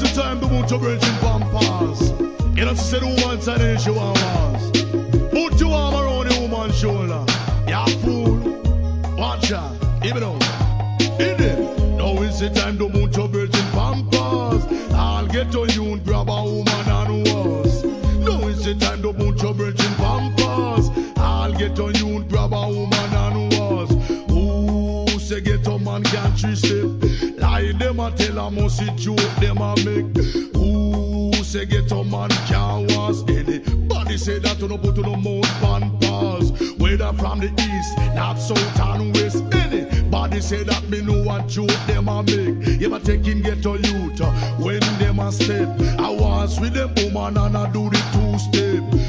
time to put your virgin pampers. You know, to say the woman side and she want was. Put your arm around the woman's shoulder. Ya fool. Watch out. Even though. In it. Now is the time to put your virgin pampers. I'll get on you and grab a woman and was. Now is the time to put your virgin pampers. I'll get on you and grab a woman and was. Ooh, say get a man can't twist it. Lie them a tell a must it joke them a make. Ooh, say get a man can't was anybody say that to no put to no mouth pampers. Whether from the east, north, south and west. Anybody say that me know what joke them a make. You ever take in get a youth when them a step. I was with them woman and I do the two-step.